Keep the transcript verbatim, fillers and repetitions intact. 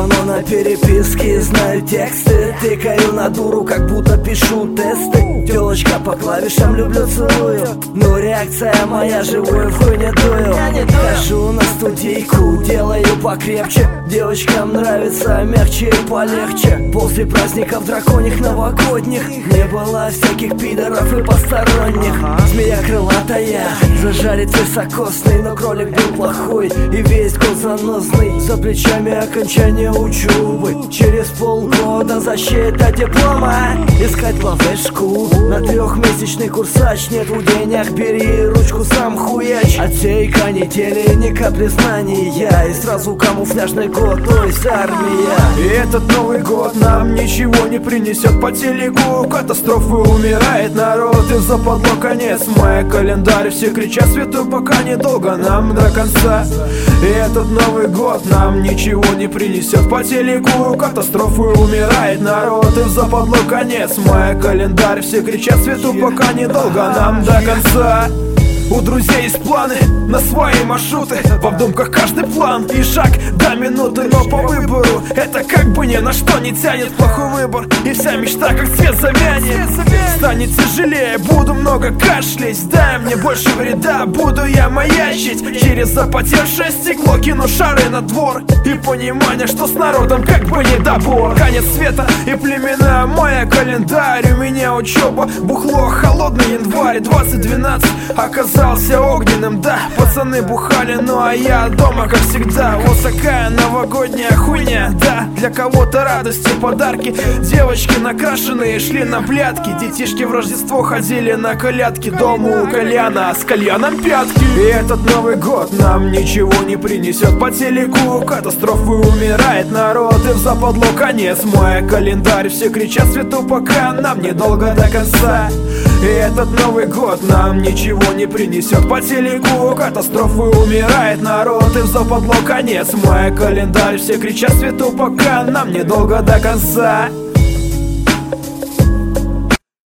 давно на переписке, знаю тексты. Тыкаю на дуру, как будто пишу тесты. Телочка по клавишам, люблю, целую. Но реакция моя, живую в хуй не дую. Хожу на студийку, делаю покрепче. Девочкам нравится мягче и полегче. После праздников драконьих новогодних не было всяких пидоров и посторонних. Змея крылатая, зажарит высокосный. Но кролик был плохой и весь год заносный. За плечами окончание учебы. Через полгода защита диплома. Искать лавешку на трехмесячный курсач. Нет в денег, бери ручку, сам хуяч. От всей канители ни капли знания. И сразу камуфляжный год, то есть армия. И этот Новый год нам ничего не принесет по телеку. Катастрофы, умирает народ, и западло конец мая. Календарь все кричат свету, пока недолго нам до конца. И этот Новый год нам ничего не принесет по телеку. Катастрофы, умирает народ, и западло конец мая. Календарь все кричат свету, пока недолго нам до конца. У друзей есть планы на свои маршруты. В обдумках каждый план и шаг до минуты. Но по выбору это как бы ни на что не тянет. Плохой выбор и вся мечта как цвет замянет. Станет тяжелее, буду много кашлять. Дай мне больше вреда, буду я маячить. Через запотевшее стекло кину шары на двор. И понимание, что с народом как бы недобор. Конец света и племена, моя календарь. У меня учеба, бухло, холодный январь. Двадцать двенадцать оказался огненным, да. Пацаны бухали, ну а я дома, как всегда. Вот такая новогодняя хуйня, да. Для кого-то радости, подарки. Девочки накрашенные шли на плятки. Детишки в Рождество ходили на колядки. Дома у кальяна, с кальяном пятки. И этот Новый год нам ничего не принесет по телеку. Катастрофы, умирает народ, и в западло конец мая. Календарь все кричат свету, пока нам недолго до конца. И этот Новый год нам ничего не принесет по телеку. Катастрофы, умирает народ, и в западло конец мая. Календарь все кричат свету, пока нам недолго до конца.